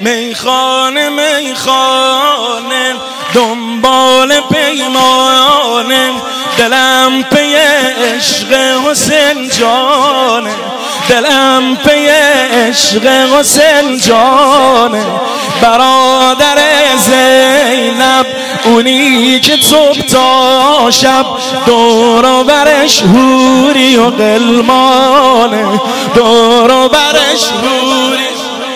میخانه میخانه دنبال پیمانه، دلم پی عشق حسین جانه، دلم پی عشق حسین جانه. برادر زینب اونی که صبح تا شب دور و برش حوری و غلمانه، دور و برش حوری.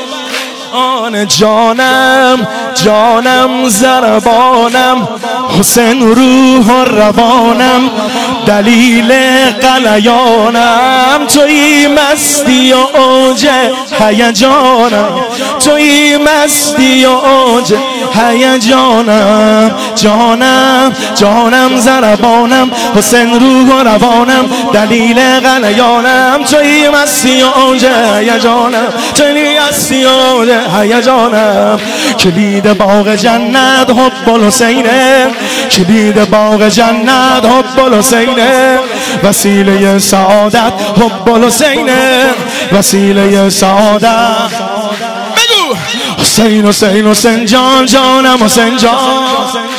جانم جانم زربانم، حسین روح و روانم، دلیل غلیانم، توی مستی و اوج هیجانم، توی مستی و اوج هیجانم. جانم جانم زربانم، حسین روح و روانم، دلیل غلیانم، توی مستی و اوج هیجانم، توی مستی و اوج هیجانم. کلید باغ جنت حب الحسینه، کلید باغ جنت حب الحسینه، وسیله سعادت حب الحسینه، وسیله سعادت. بگو حسین حسین حسین جان جانم، حسین جان.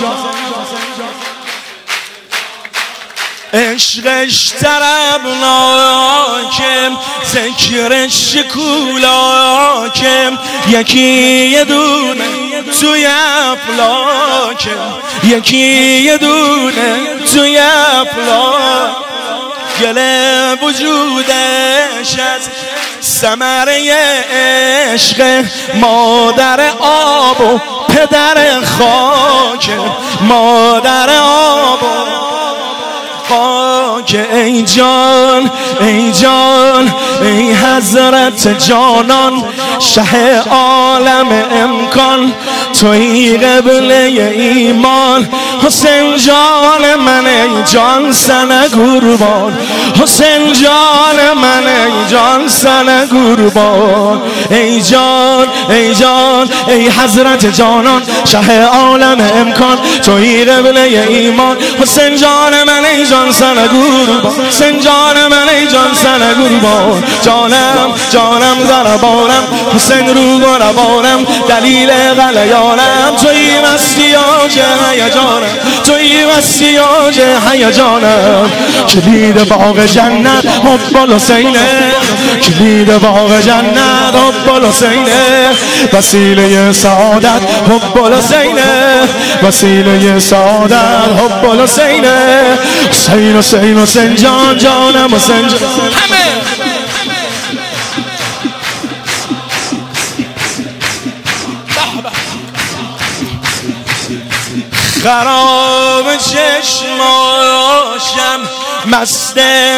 عشقش طربناکه، ذکرش شکولاکه، یکی یه دونه توی افلاکه، یکی یه دونه توی افلاک. گل وجودش از ثمره عشق، مادر آب و پدر خاک، مادر آب و خاک. ای جان ای جان ای حضرت جانان، شه عالم امکان، توی قبله ایمان. حسین جان من ای جان سن قربان، حسین جان من ای جان سن قربان. ای جان ای جان ای حضرت جانان، شه عالم امکان، توی قبله ایمان. حسین جان من ای جان سن قربان، حسین جان من ای جان سن قربان. جانم جانم زربانم، حسین روح و روانم، دلیل غلیانم، توی مستی اوج هیجانم، توی مستی اوج هیجانم. کلید باغ جنت حب الحسینه، کلید باغ جنت حب الحسینه، وسیله سعادت حب الحسینه، وسیله سعادت حب الحسینه. حسین حسین حسین جان جانم، حسین جان. همه خراب چشماشم، مست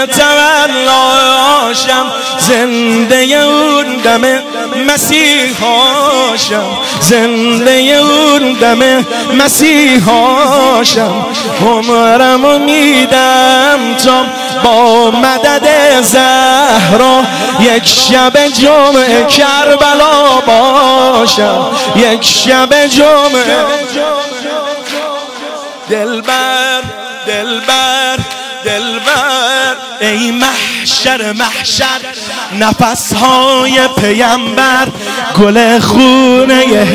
تولاشم، زنده اون دم مسیحاشم، زنده اون دم مسیحاشم. عمرمو میدم تا با مدد زهرا، یک شب جمعه کربلا باشم، یک شب جمعه. دلبر دلبر دلبر ای محشر محشر، نفسهای پیمبر، گل خونه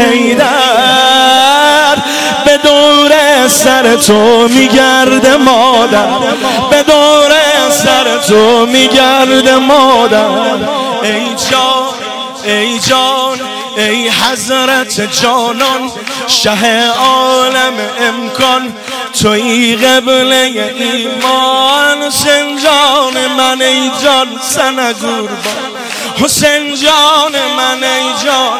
حیدر، به دور سر تو میگرده مادر، به دور سر تو میگرده مادر. ای جان ای جان ای حضرت جانان، شه عالم امکان، توی قبله ایمان. حسین جان من ای جان سن قربان، حسین جان من ای جان.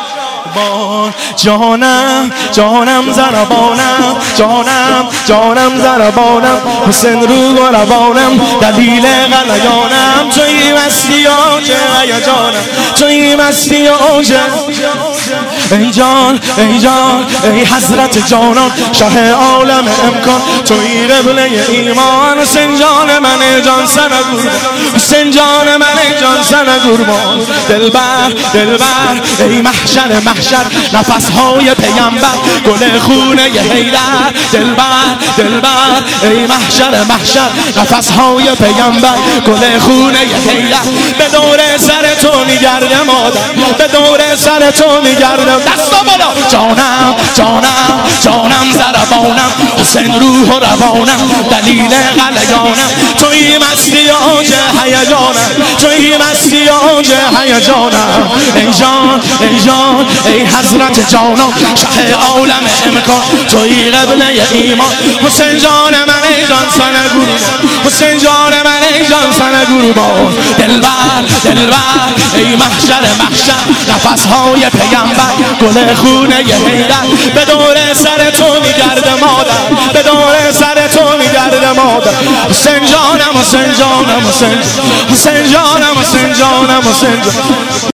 جانم جانم زربانم، جانم جانم زربانم، حسین روح و روانم، دلیل غلیانم، توی مستی اوج هیجانم، توی مستی اوج. ای جان ای جان ای حضرت جانان، شه عالم امکان، توی قبله ایمان. حسین جان من جان سن قربان، حسین جان من جان سن قربان. دلبر دلبر ای محشر محشر، نفسهای پیمبر، گل خونه حیدر. دلبر دلبر ای محشر محشر، نفسهای پیمبر، گل خونه حیدر. به دور سر تو میگرده مادر، به دور سر تو میگرده دستا بالا. جانم جانم جانم ضربانم، حسین روح و روانم دلیل غلیانم، توی مستی اوج هیجانم، توی مستی اوج هیجانم. ای جان ای جان ای حضرت جانم، شه عالم امکان، توی قبله ایمان. حسین جان من ای جان سن گروبان، حسین جان من ای جان سن گروبان. دلبر دلبر ای محشر محشر، نفسهای پیامبر گل خونه حیدر، به دور سر تو میگرده مادر، به دور سر تو میگرده مادر. حسین جانم حسین جانم حسین، حسین جانم حسین جانم حسین جانم.